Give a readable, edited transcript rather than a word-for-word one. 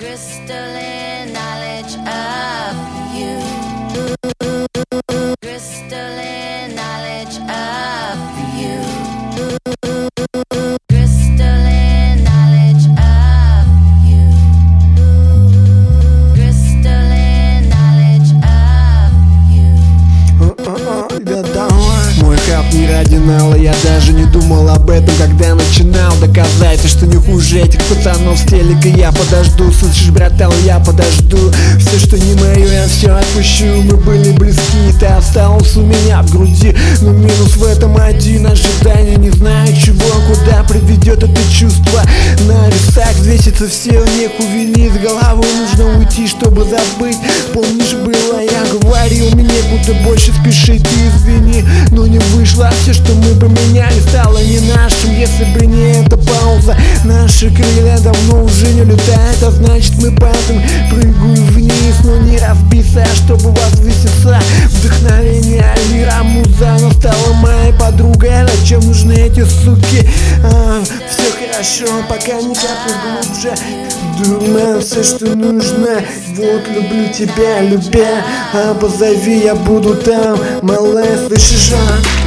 Crystalline knowledge of you. Crystalline knowledge of you. Crystalline knowledge of you. Crystalline knowledge of you. Мой хаб не радинал, я даже не думал об этом, когда начинал доказать, что не хуже этих пацанов с телека. Я подожду, слышишь, братан, я подожду. Все, что не мое, я все отпущу. Мы были близки, ты остался у меня в груди. Но минус в этом один: ожидание, не знаю чего, куда приведет это чувство. На весах весится все, неху винить, с головы нужно уйти, чтобы забыть. Помнишь, было, я говорил, мне некуда больше спешить, ты извини, но не вышло. Все, что мы поменяли, стало не нашим. Если бы не эта пауза, наши крылья давно уже не летают. А значит, мы падаем, прыгаю вниз, но не разбиться, чтобы возвыситься. Вдохновение, лира, муза, но стала моей подругой. Зачем нужны эти суки? Все хорошо, пока не капну глубже. Думаю, все, что нужно. Вот, люблю тебя, любя. Позови, я буду там, малая, слышишь?